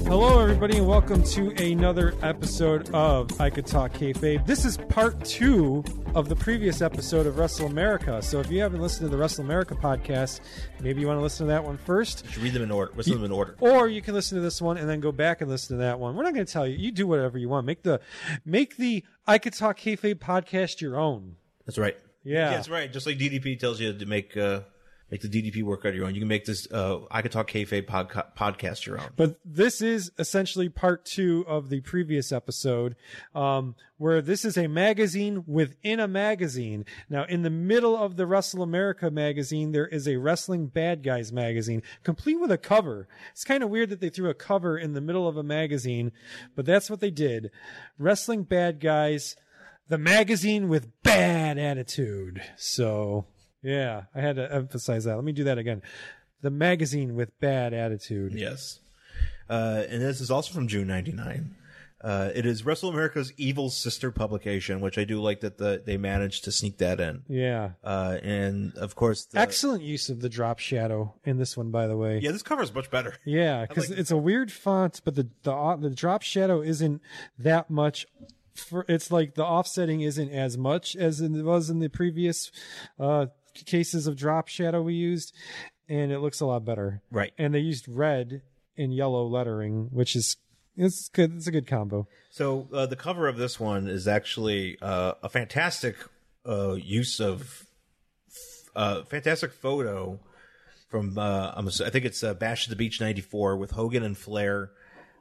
Hello, everybody, and welcome to another episode of I Could Talk Kayfabe. This is part 2 of the previous episode of Wrestle America. So if you haven't listened to the Wrestle America podcast, maybe you want to listen to that one first. You should read them in order. Listen to them in order. Or you can listen to this one and then go back and listen to that one. We're not going to tell you. You do whatever you want. Make the I Could Talk Kayfabe podcast your own. That's right. Yeah. That's right. Just like DDP tells you to make the DDP work out your own. You can make this I Could Talk Kayfabe podcast your own. But this is essentially part 2 of the previous episode, where this is a magazine within a magazine. Now, in the middle of the Wrestle America magazine, there is a Wrestling Bad Guys magazine, complete with a cover. It's kind of weird that they threw a cover in the middle of a magazine, but that's what they did. Wrestling Bad Guys, the magazine with bad attitude. So... yeah, I had to emphasize that. Let me do that again. The magazine with bad attitude. Yes. And this is also from June 99. It is Wrestle America's evil sister publication, which I do like that they managed to sneak that in. Yeah. And, of course... excellent use of the drop shadow in this one, by the way. Yeah, this cover is much better. Yeah, because it's a weird font, but the drop shadow isn't that much... it's like the offsetting isn't as much as it was in the previous cases of drop shadow we used, and it looks a lot better. Right. And they used red and yellow lettering, which is it's good. It's a good combo. So the cover of this one is actually a fantastic use of fantastic photo from I think it's Bash at the Beach '94 with Hogan and Flair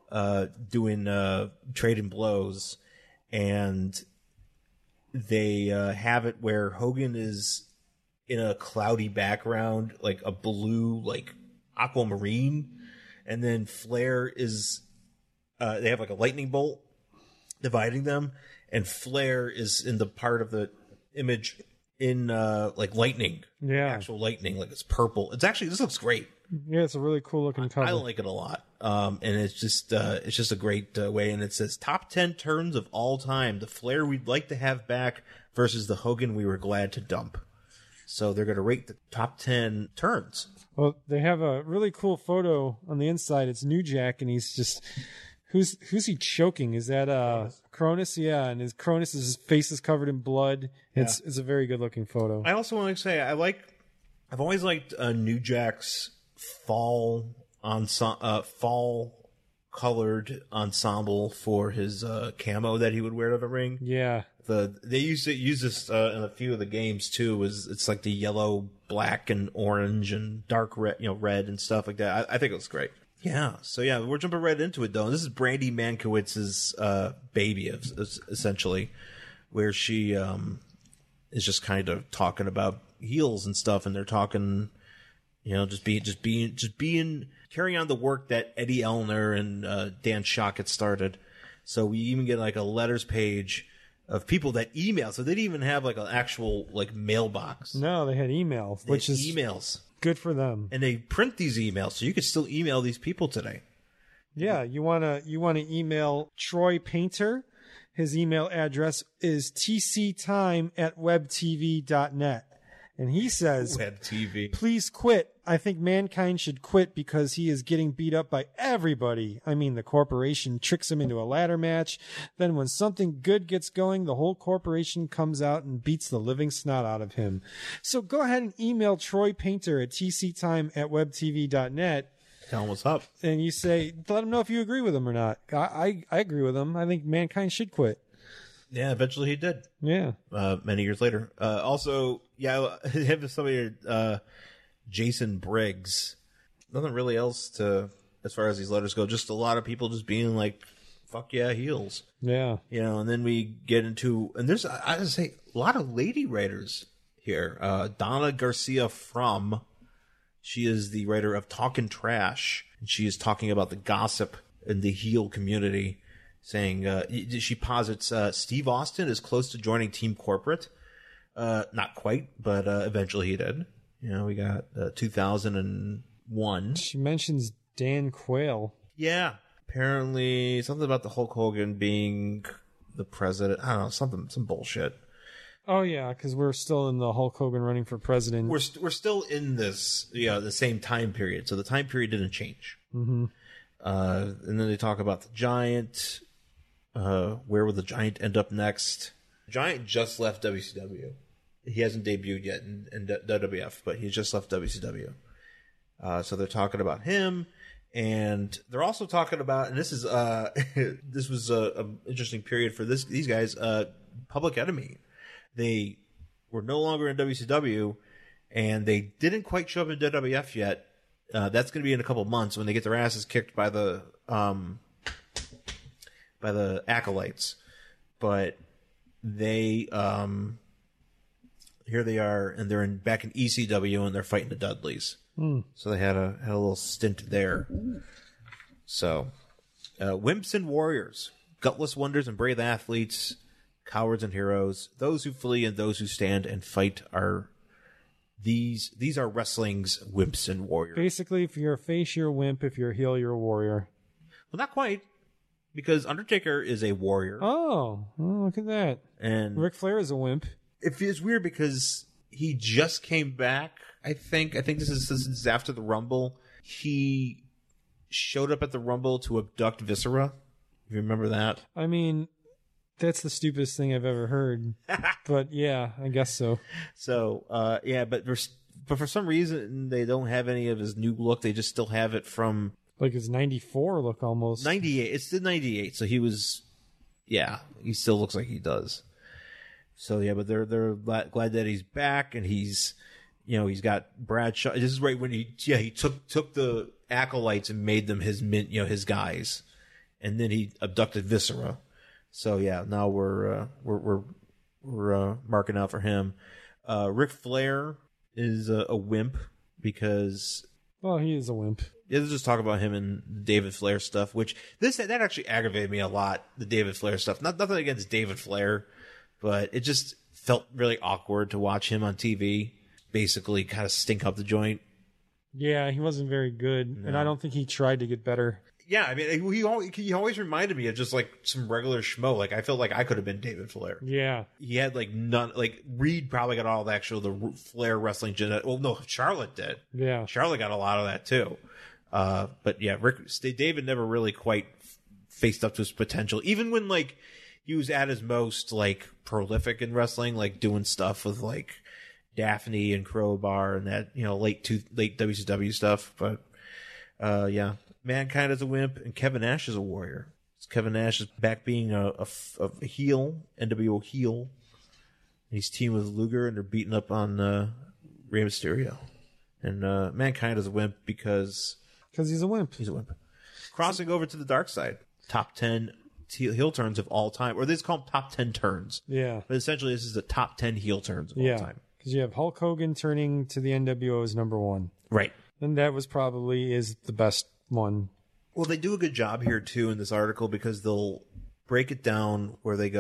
doing trading blows, and they have it where Hogan is in a cloudy background, like a blue, like aquamarine, and then Flair is they have like a lightning bolt dividing them, and Flair is in the part of the image in like lightning, actual lightning, like it's purple. It's actually, this looks great. Yeah, it's a really cool looking cover. I like it a lot, and it's just a great way. And it says top 10 turns of all time: the Flair we'd like to have back versus the Hogan we were glad to dump. So they're going to rate the top 10 turns. Well, they have a really cool photo on the inside. It's New Jack, and he's just who's he choking? Is that Cronus? Yeah, and his face is covered in blood. It's a very good looking photo. I also want to say I've always liked New Jack's fall colored ensemble for his camo that he would wear to the ring. Yeah. They used to use this in a few of the games too. It's like the yellow, black, and orange and dark red, red and stuff like that. I think it was great. Yeah. So yeah, we're jumping right into it though. And this is Brandy Mankowitz's baby, essentially, where she is just kind of talking about heels and stuff, and they're talking, just being carrying on the work that Eddie Elner and Dan Schock had started. So we even get like a letters page of people that email. So they didn't even have like an actual like mailbox. No, they had emails, which is emails. Good for them. And they print these emails, so you could still email these people today. Yeah, you wanna email Troy Painter. His email address is tctime@webtv.net. And he says, Web TV. Please quit. I think Mankind should quit because he is getting beat up by everybody. I mean, the corporation tricks him into a ladder match. Then when something good gets going, the whole corporation comes out and beats the living snot out of him. So go ahead and email Troy Painter at tctime@webtv.net. Tell him what's up. And you say, let him know if you agree with him or not. I agree with him. I think Mankind should quit. Yeah, eventually he did. Yeah. Many years later. Also, I have somebody, Jason Briggs. Nothing really else as far as these letters go. Just a lot of people just being like, fuck yeah, heels. Yeah. And then we get into, and there's, I would say, a lot of lady writers here. Donna Garcia From, she is the writer of Talkin' Trash, and she is talking about the gossip in the heel community. Saying, she posits Steve Austin is close to joining Team Corporate. Not quite, but eventually he did. We got 2001. She mentions Dan Quayle. Yeah. Apparently, something about the Hulk Hogan being the president. I don't know, some bullshit. Oh, yeah, because we're still in the Hulk Hogan running for president. We're still in this, the same time period. So the time period didn't change. Mm-hmm. And then they talk about the Giant. Where will the Giant end up next? Giant just left WCW. He hasn't debuted yet in WWF, but he just left WCW. So they're talking about him, and they're also talking about, and this is this was a interesting period for these guys. Public Enemy, they were no longer in WCW, and they didn't quite show up in WWF yet. That's going to be in a couple months when they get their asses kicked by the Acolytes. But they here they are, and they're back in ECW, and they're fighting the Dudleys. So they had a little stint there. So Wimps and Warriors, gutless wonders and brave athletes, cowards and heroes, those who flee and those who stand and fight are these are wrestling's wimps and warriors. Basically, if you're a face, you're a wimp. If you're a heel, you're a warrior. Well, not quite, because Undertaker is a warrior. Oh, look at that. And Ric Flair is a wimp. It feels weird because he just came back. I think this is after the Rumble. He showed up at the Rumble to abduct Viscera. If you remember that. I mean, that's the stupidest thing I've ever heard. But yeah, I guess so. So yeah, but for some reason they don't have any of his new look. They just still have it from like his 94 look almost. 98. It's the 98. So he was, yeah, he still looks like he does. So yeah, but they're glad that he's back, and he's got Bradshaw. This is right when he took the Acolytes and made them his guys, and then he abducted Viscera. So yeah, now we're marking out for him. Ric Flair is a wimp because, well, he is a wimp. Yeah, let's just talk about him and David Flair stuff, which that actually aggravated me a lot. The David Flair stuff, nothing against David Flair, but it just felt really awkward to watch him on TV basically kind of stink up the joint. Yeah, he wasn't very good, and I don't think he tried to get better. Yeah, I mean, he always reminded me of just like some regular schmo. Like I felt like I could have been David Flair. Yeah, he had like none. Like Reed probably got all the Flair wrestling genetic. Well, no, Charlotte did. Yeah, Charlotte got a lot of that too. But yeah, David never really quite faced up to his potential. Even when like he was at his most like prolific in wrestling, like doing stuff with like Daphne and Crowbar and that late WCW stuff. But yeah. Mankind is a wimp, and Kevin Nash is a warrior. Kevin Nash is back being a heel, NWO heel. He's teamed with Luger, and they're beating up on Rey Mysterio. And Mankind is a wimp because he's a wimp. He's a wimp. Crossing over to the dark side. Top 10 heel turns of all time. Or they just call them top 10 turns. Yeah. But essentially, this is the top 10 heel turns of all time. Because you have Hulk Hogan turning to the NWO as number one. Right. And that was is the best one. Well, they do a good job here too in this article because they'll break it down where they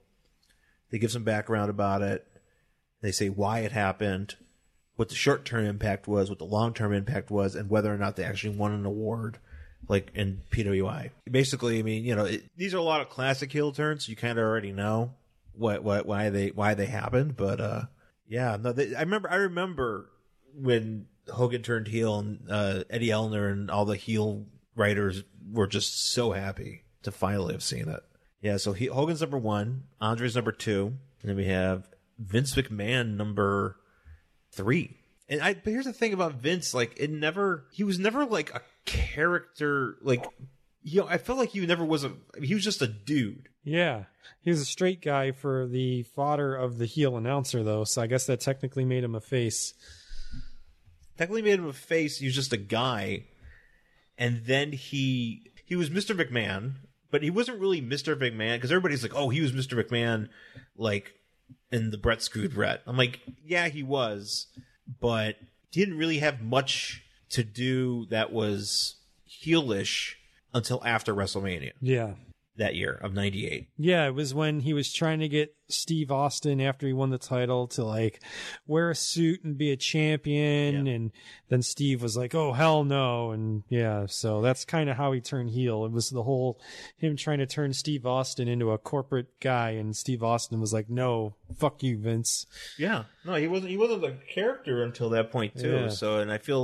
give some background about it. They say why it happened, what the short-term impact was, what the long-term impact was, and whether or not they actually won an award, like in PWI. Basically, I mean, these are a lot of classic heel turns. So you kind of already know why they happened, but yeah, no, I remember when Hogan turned heel, and Eddie Elner and all the heel writers were just so happy to finally have seen it. Yeah, so Hogan's number one, Andre's number two, and then we have Vince McMahon number three. And but here's the thing about Vince, like he was never like a character, like I felt like he never was he was just a dude. Yeah, he was a straight guy for the fodder of the heel announcer, though. So I guess that technically made him a face. Technically made him a face. He was just a guy, and then he was Mr. McMahon, but he wasn't really Mr. McMahon because everybody's like, "Oh, he was Mr. McMahon," like in the Bret Screwed Bret. I'm like, yeah, he was, but he didn't really have much to do that was heelish until after WrestleMania. Yeah. That year of 98. Yeah, it was when he was trying to get Steve Austin after he won the title to like wear a suit and be a champion, and then Steve was like, "Oh hell no!" And yeah, so that's kind of how he turned heel. It was the whole him trying to turn Steve Austin into a corporate guy, and Steve Austin was like, "No, fuck you, Vince." Yeah, no, he wasn't a character until that point too. Yeah. So, and I feel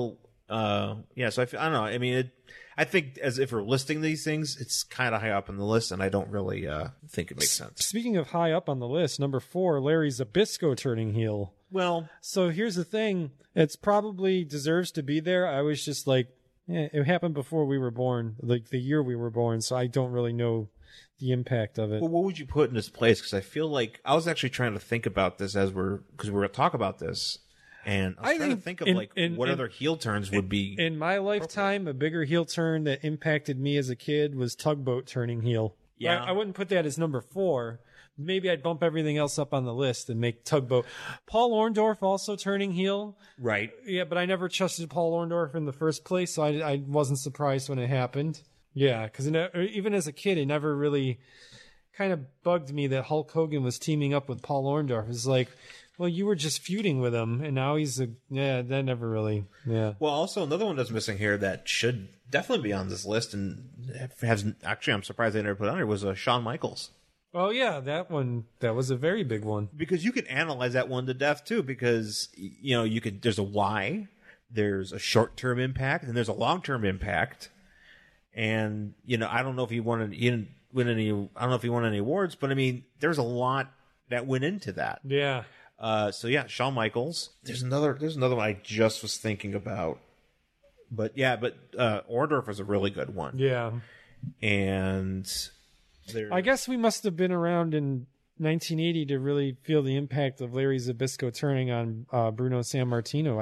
Yeah, so I don't know. I mean, I think as if we're listing these things, it's kind of high up on the list, and I don't really think it makes sense. Speaking of high up on the list, number 4, Larry Zbyszko turning heel. Well, So here's the thing. It's probably deserves to be there. I was just like, it happened before we were born, like the year we were born, so I don't really know the impact of it. well, what would you put in its place? Because I feel like I was actually trying to think about this because we're going to talk about this, and I was trying to think of what other heel turns would be. In my lifetime, a bigger heel turn that impacted me as a kid was Tugboat turning heel. Yeah. I wouldn't put that as number 4. Maybe I'd bump everything else up on the list and make Tugboat. Paul Orndorff also turning heel. Right. Yeah, but I never trusted Paul Orndorff in the first place, so I wasn't surprised when it happened. Yeah, because even as a kid, it never really kind of bugged me that Hulk Hogan was teaming up with Paul Orndorff. It's like, well, you were just feuding with him, and now that never really, yeah. Well, also another one that's missing here that should definitely be on this list, and actually I'm surprised they never put it on here, was Shawn Michaels. Oh, yeah, that was a very big one. Because you could analyze that one to death, too, because, there's a why, there's a short-term impact, and there's a long-term impact. And, I don't know if he didn't win any, I don't know if he won any awards, but I mean, there's a lot that went into that. Yeah. So yeah, Shawn Michaels. There's another one I just was thinking about. But Orndorff was a really good one. Yeah. And I guess we must have been around in 1980 to really feel the impact of Larry Zbyszko turning on Bruno Sammartino.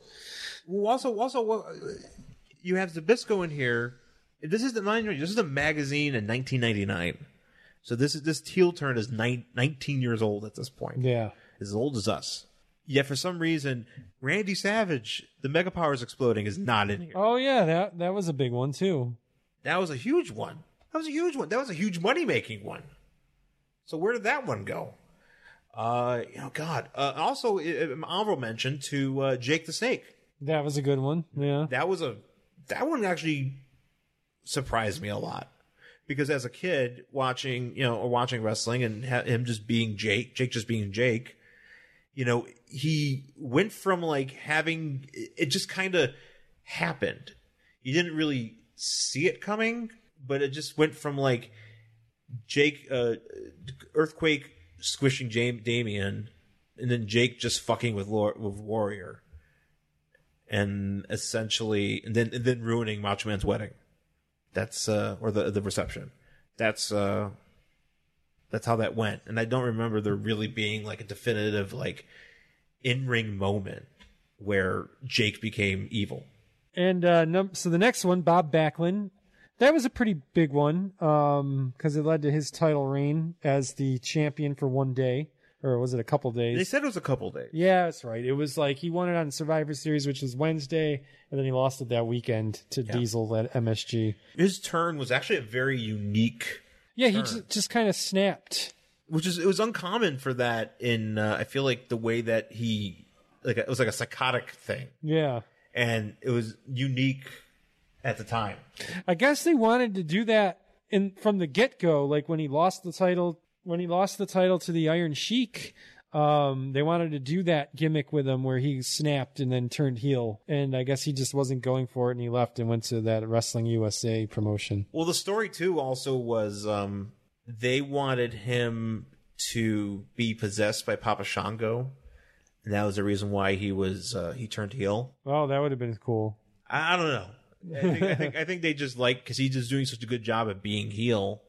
Also, you have Zbyszko in here. This is the magazine in 1999. So this heel turn is 19 years old at this point. Yeah. As old as us. Yet for some reason, Randy Savage, the Mega Powers Exploding, is not in here. Oh yeah, that was a big one too. That was a huge one. That was a huge money-making one. So where did that one go? God. Also, an honorable mention to Jake the Snake. That was a good one. Yeah. That one actually surprised me a lot. Because as a kid watching wrestling and him just being Jake just being Jake, he went from like having it just kind of happened. You didn't really see it coming, but it just went from like Jake, Earthquake squishing Damien, and then Jake just fucking with Warrior, and essentially, and then ruining Macho Man's wedding. That's or the reception. That's how that went. And I don't remember there really being like a definitive like in-ring moment where Jake became evil. And so the next one, Bob Backlund, that was a pretty big one because it led to his title reign as the champion for one day. Or was it a couple days? They said it was a couple days. Yeah, that's right. It was like he won it on Survivor Series, which was Wednesday, and then he lost it that weekend to Diesel at MSG. His turn was actually a very unique turn. He just kind of snapped. It was uncommon for that in, I feel like the way that it was like a psychotic thing. Yeah. And it was unique at the time. I guess they wanted to do that from the get-go, like when he lost the title to the Iron Sheik, they wanted to do that gimmick with him where he snapped and then turned heel. And I guess he just wasn't going for it and he left and went to that Wrestling USA promotion. Well, the story too also was they wanted him to be possessed by Papa Shango. And that was the reason why he turned heel. Oh, that would have been cool. I don't know. I think they just because he's just doing such a good job at being heel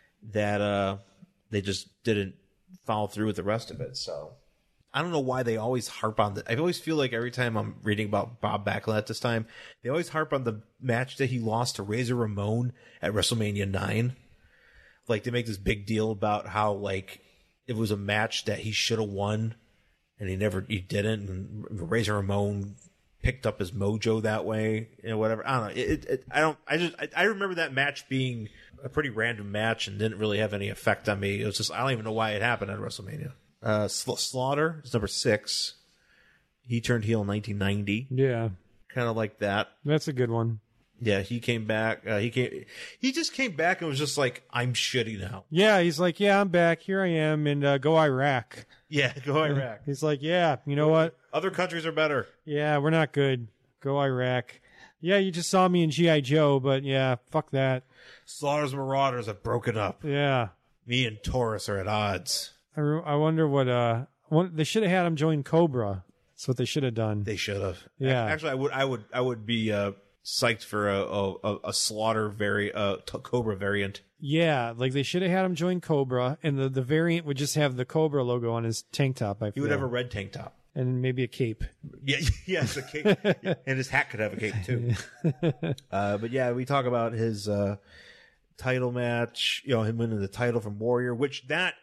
that they just didn't follow through with the rest of it. So I don't know why they always harp on that. I always feel like every time I'm reading about Bob Backlund at this time, they always harp on the match that he lost to Razor Ramon at WrestleMania 9. Like they make this big deal about how like it was a match that he should have won and he didn't. And Razor Ramon picked up his mojo that way and whatever. I don't know. I remember that match being a pretty random match and didn't really have any effect on me. It was just, I don't even know why it happened at WrestleMania. Slaughter is number 6. He turned heel in 1990. Yeah. Kind of like that. That's a good one. Yeah, he came back. He just came back and was just like, I'm shitty now. Yeah, he's like, yeah, I'm back. Here I am. And go Iraq. Yeah, go Iraq. He's like, yeah, you know what? Other countries are better. Yeah, we're not good. Go Iraq. Yeah, you just saw me in G.I. Joe, but yeah, fuck that. Slaughter's Marauders have broken up. Yeah. Me and Taurus are at odds. I wonder what they should have had him join Cobra. That's what they should have done. They should have. Yeah. Actually, I would be psyched for a Slaughter Cobra variant. Yeah, like they should have had him join Cobra, and the variant would just have the Cobra logo on his tank top. I feel. He would have a red tank top. And maybe a cape. Yeah, yes, a cape. And his hat could have a cape too. But yeah, we talk about his title match, him winning the title from Warrior, which that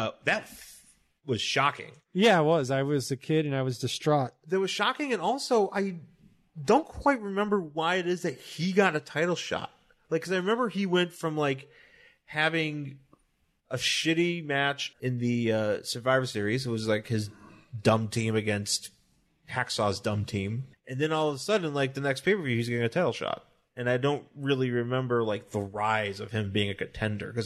was shocking. Yeah, it was. I was a kid and I was distraught. That was shocking, and also I don't quite remember why it is that he got a title shot. Like, because I remember he went from like having a shitty match in the Survivor Series. It was like his dumb team against Hacksaw's dumb team, and then all of a sudden, like the next pay-per-view, he's getting a title shot. And I don't really remember like the rise of him being a contender, because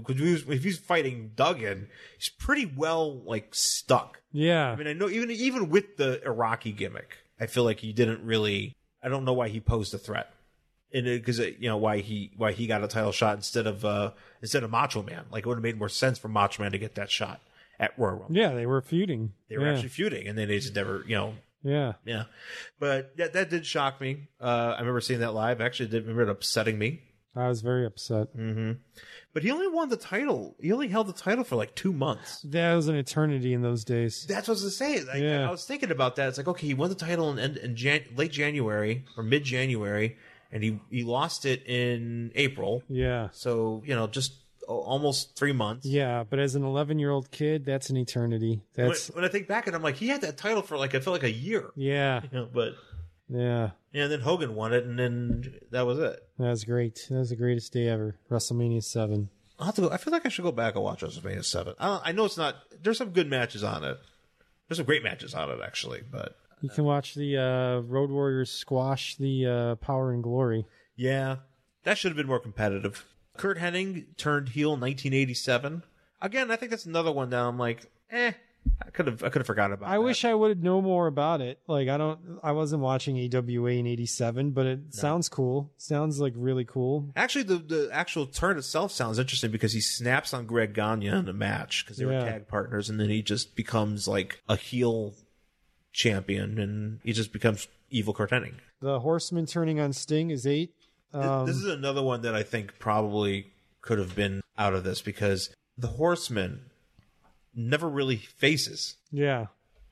if he's fighting Duggan, he's pretty well like stuck. Yeah, I mean, I know even with the Iraqi gimmick, I feel like he didn't really. I don't know why he posed a threat, and because why he got a title shot instead of Macho Man. Like, it would have made more sense for Macho Man to get that shot at Royal Rumble. Yeah, they were feuding. They were actually feuding, and then they just never, Yeah. Yeah. But that did shock me. I remember seeing that live. Actually, I did remember it upsetting me. I was very upset. Mm-hmm. But he only won the title. He only held the title for like 2 months. That was an eternity in those days. That's what I was going to say. Like, yeah. I was thinking about that. It's like, okay, he won the title in late January or mid-January, and he lost it in April. Yeah. So, just almost 3 months. Yeah, but as an 11-year-old kid, that's an eternity. That's when I think back, and I'm like, he had that title for like, I felt like a year. Yeah. But yeah. Yeah, and then Hogan won it, and then that was it. That was great. That was the greatest day ever. WrestleMania 7. I'll have to go. I feel like I should go back and watch WrestleMania 7. I know it's not. There's some good matches on it. There's some great matches on it, actually. But you can watch the Road Warriors squash the Power and Glory. Yeah, that should have been more competitive. Kurt Hennig turned heel in 1987. Again, I think that's another one that I'm like, I could have forgotten about. I wish I would know more about it. Like, I wasn't watching AWA in 87, but it sounds cool. Sounds like really cool. Actually, the actual turn itself sounds interesting, because he snaps on Greg Gagne in the match because they were tag partners, and then he just becomes like a heel champion, and he just becomes evil Kurt Hennig. The Horseman turning on Sting is 8. This is another one that I think probably could have been out of this, because the Horseman never really faces. Yeah.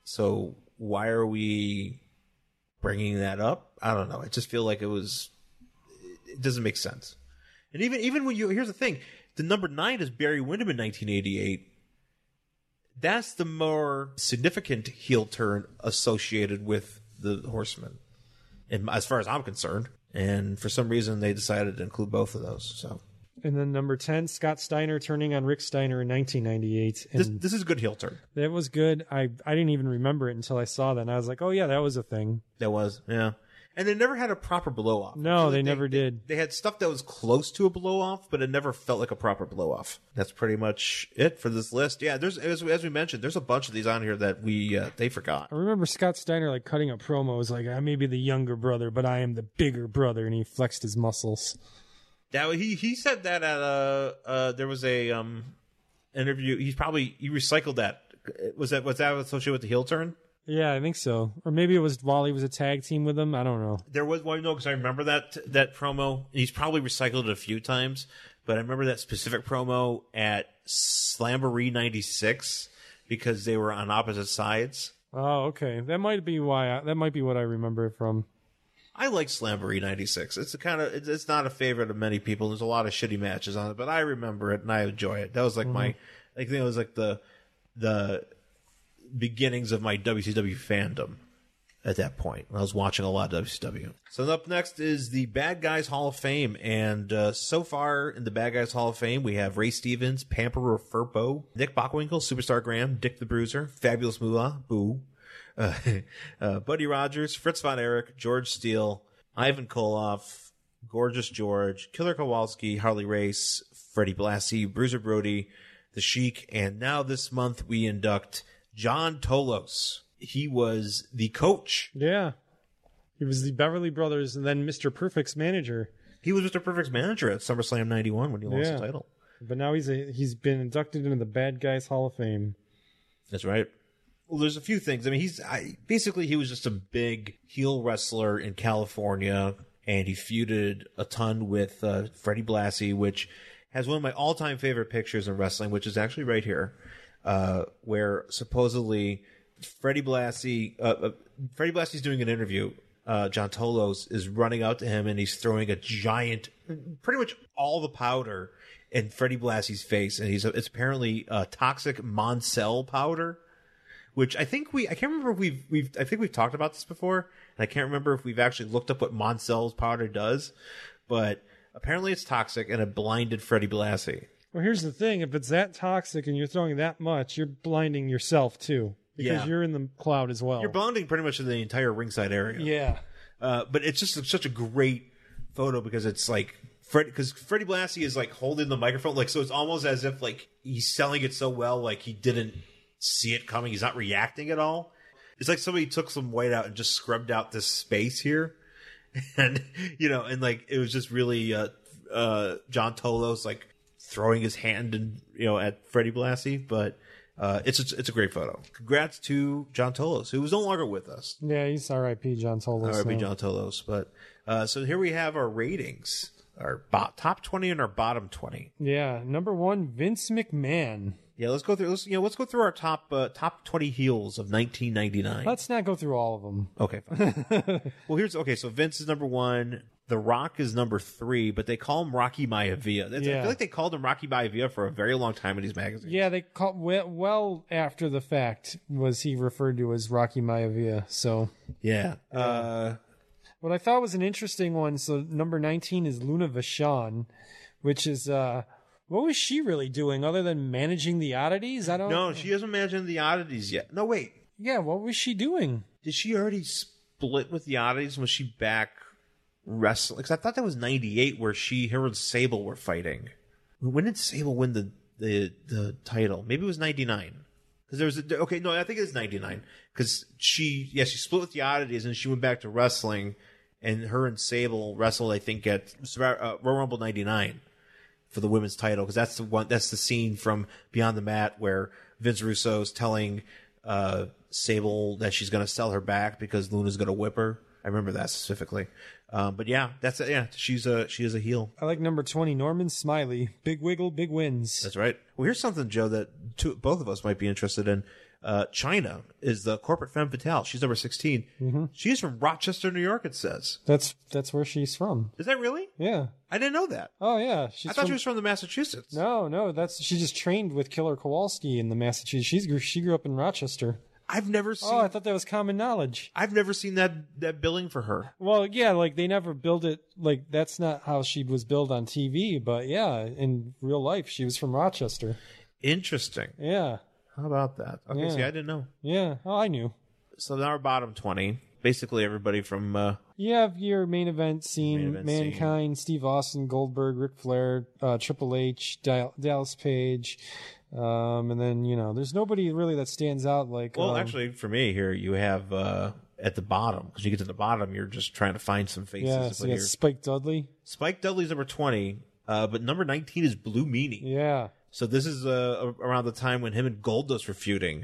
So why are we bringing that up? I don't know. I just feel like it doesn't make sense. And even when here's the thing, the number 9 is Barry Windham in 1988. That's the more significant heel turn associated with the Horseman, and as far as I'm concerned. And for some reason, they decided to include both of those. So, and then number 10, Scott Steiner turning on Rick Steiner in 1998. And this is a good heel turn. That was good. I didn't even remember it until I saw that, and I was like, oh yeah, that was a thing. That was, yeah. And they never had a proper blow off. No, they never did. They had stuff that was close to a blow off, but it never felt like a proper blow off. That's pretty much it for this list. Yeah, there's as we mentioned, there's a bunch of these on here that they forgot. I remember Scott Steiner like cutting a promo. It was like, I may be the younger brother, but I am the bigger brother, and he flexed his muscles. That he said that at there was a interview. He recycled that. Was that associated with the heel turn? Yeah, I think so. Or maybe it was while he was a tag team with him. I don't know. There was one, because I remember that promo. He's probably recycled it a few times, but I remember that specific promo at Slamboree 96 because they were on opposite sides. Oh, okay. That might be why. That might be what I remember it from. I like Slamboree 96. It's not a favorite of many people. There's a lot of shitty matches on it, but I remember it and I enjoy it. That was like I think it was like the beginnings of my WCW fandom at that point. I was watching a lot of WCW. So up next is the Bad Guys Hall of Fame, and so far in the Bad Guys Hall of Fame, we have Ray Stevens, Pamperer Furpo, Nick Bockwinkel, Superstar Graham, Dick the Bruiser, Fabulous Moolah, Boo, Buddy Rogers, Fritz Von Erich, George Steele, Ivan Koloff, Gorgeous George, Killer Kowalski, Harley Race, Freddie Blassie, Bruiser Brody, The Sheik, and now this month we induct John Tolos. He was the coach. Yeah. He was the Beverly Brothers and then Mr. Perfect's manager. He was Mr. Perfect's manager at SummerSlam 91 when he lost the title. But now he's been inducted into the Bad Guys Hall of Fame. That's right. Well, there's a few things. I mean, basically he was just a big heel wrestler in California, and he feuded a ton with Freddie Blassie, which has one of my all-time favorite pictures in wrestling, which is actually right here, where supposedly Freddie Blassie's doing an interview. John Tolos is running out to him, and he's throwing a giant, pretty much all the powder in Freddie Blassie's face, and it's apparently toxic Moncel powder, which I can't remember if I think we've talked about this before, and I can't remember if we've actually looked up what Moncel's powder does, but apparently it's toxic, and it blinded Freddie Blassie. Well, here's the thing: if it's that toxic and you're throwing that much, you're blinding yourself too. Because you're in the cloud as well. You're blinding pretty much the entire ringside area. Yeah. But it's just such a great photo because it's like Freddie Blassie is like holding the microphone, like, so it's almost as if like he's selling it so well, like he didn't see it coming. He's not reacting at all. It's like somebody took some white out and just scrubbed out this space here. And, and like, it was just really, John Tolos like throwing his hand and, at Freddie Blassie, but, it's a great photo. Congrats to John Tolos, who was no longer with us. Yeah, he's R.I.P. John Tolos. R.I.P. John Tolos. But so here we have our ratings, our top 20 and our bottom 20. Yeah, number 1, Vince McMahon. Yeah, let's go through. Let's go through our top 20 heels of 1999. Let's not go through all of them. Okay, fine. Well, so Vince is number 1. The Rock is number 3, but they call him Rocky Maivia. I feel like they called him Rocky Maivia for a very long time in these magazines. Yeah, they called well after the fact was he referred to as Rocky Maivia. So yeah. What I thought was an interesting one. So number 19 is Luna Vachon, which is what was she really doing other than managing the oddities? No, she hasn't managed the oddities yet. No, wait. Yeah, what was she doing? Did she already split with the oddities? Was she back wrestling? Because I thought that was 98 where her and Sable were fighting. When did Sable win the title? Maybe it was 99. Because there was I think it was 99. Because she split with the oddities and she went back to wrestling, and her and Sable wrestled, I think, at Royal Rumble 99 for the women's title. Because that's the scene from Beyond the Mat where Vince Russo's telling Sable that she's going to sell her back because Luna's going to whip her. I remember that specifically. But yeah, that's it. Yeah, she is a heel. I like number 20, Norman Smiley. Big wiggle, big wins. That's right. Well, here's something, Joe, that both of us might be interested in. Chyna is the corporate femme fatale. She's number 16. Mm-hmm. She's from Rochester, New York, it says. That's where she's from. Is that really? Yeah. I didn't know that. Oh, yeah. I thought she was from the Massachusetts. No, she just trained with Killer Kowalski in the Massachusetts. She grew up in Rochester. I've never seen. Oh, I thought that was common knowledge. I've never seen that billing for her. Well, yeah, like they never billed it. Like that's not how she was billed on TV. But yeah, in real life, she was from Rochester. Interesting. Yeah. How about that? Okay, yeah. See, I didn't know. Yeah. Oh, I knew. So now our bottom 20, basically everybody from. You have your main event scene: Mankind, Steve Austin, Goldberg, Ric Flair, Triple H, Dallas Page. And then, there's nobody really that stands out like... Well, actually, for me here, you have at the bottom, because you get to the bottom, you're just trying to find some faces. Yeah, so you got Spike Dudley. Spike Dudley's number 20, but number 19 is Blue Meanie. Yeah. So this is around the time when him and Goldust were feuding.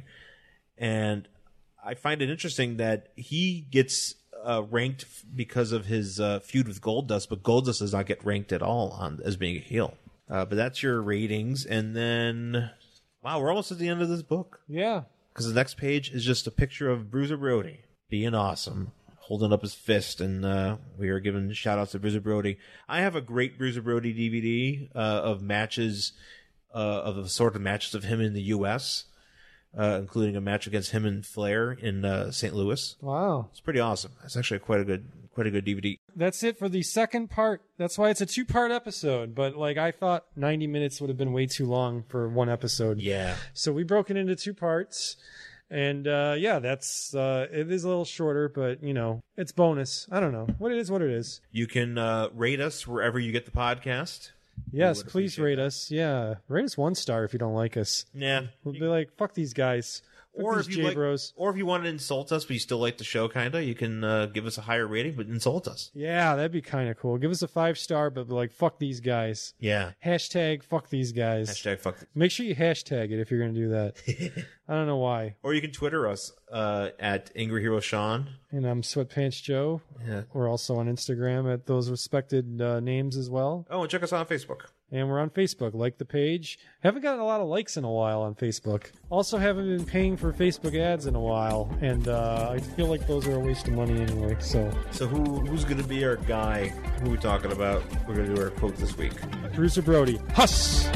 And I find it interesting that he gets ranked because of his feud with Goldust, but Goldust does not get ranked at all as being a heel. But that's your ratings. And then, wow, we're almost at the end of this book. Yeah. Because the next page is just a picture of Bruiser Brody being awesome, holding up his fist. And we are giving shout outs to Bruiser Brody. I have a great Bruiser Brody DVD of matches, of the sort of matches of him in the U.S., including a match against him and Flair in St. Louis. Wow. It's pretty awesome. It's actually quite a good DVD. That's it for the second part. That's why it's a 2-part episode. But I thought 90 minutes would have been way too long for one episode. Yeah. So we broke it into 2 parts. And that's it is a little shorter, but it's bonus. I don't know. What it is. You can rate us wherever you get the podcast. Yes, please rate us. Yeah. Rate us 1 star if you don't like us. Yeah. We'll be like, fuck these guys. Or these if you like, J-bros. or if you want to insult us, but you still like the show, kinda, you can give us a higher rating, but insult us. Yeah, that'd be kind of cool. Give us a 5-star, but be like, fuck these guys. Yeah. Hashtag fuck these guys. Hashtag fuck. Make sure you hashtag it if you're going to do that. I don't know why. Or you can Twitter us at Angry Hero Sean. And I'm Sweatpants Joe. Yeah. We're also on Instagram at those respected names as well. Oh, and check us out on Facebook. And we're on Facebook. Like the page. Haven't gotten a lot of likes in a while on Facebook. Also haven't been paying for Facebook ads in a while. And I feel like those are a waste of money anyway. So who's going to be our guy? Who are we talking about? We're going to do our quote this week. Bruiser Brody. Huss!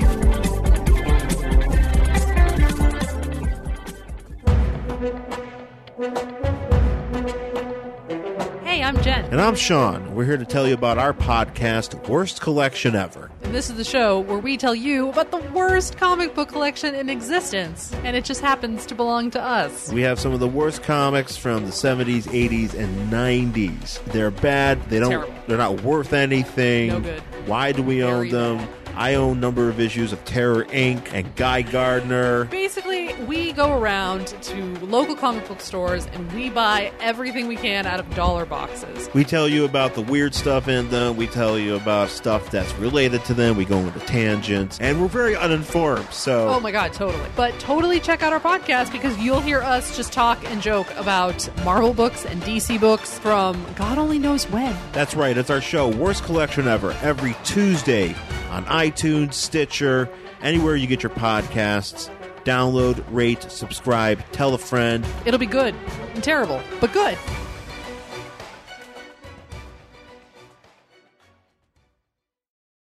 Hey, I'm Jen. And I'm Sean. We're here to tell you about our podcast, Worst Collection Ever. And this is the show where we tell you about the worst comic book collection in existence. And it just happens to belong to us. We have some of the worst comics from the 70s, 80s, and 90s. They're bad. Terrible. They're not worth anything. No good. Why do we own Very them? bad. I own a number of issues of Terror Inc. and Guy Gardner. Basically, we go around to local comic book stores and we buy everything we can out of dollar boxes. We tell you about the weird stuff in them. We tell you about stuff that's related to them. We go into tangents. And we're very uninformed, so... Oh my god, totally. But totally check out our podcast because you'll hear us just talk and joke about Marvel books and DC books from God only knows when. That's right. It's our show, Worst Collection Ever, every Tuesday on iTunes, Stitcher, anywhere you get your podcasts. Download, rate, subscribe, tell a friend. It'll be good and terrible, but good.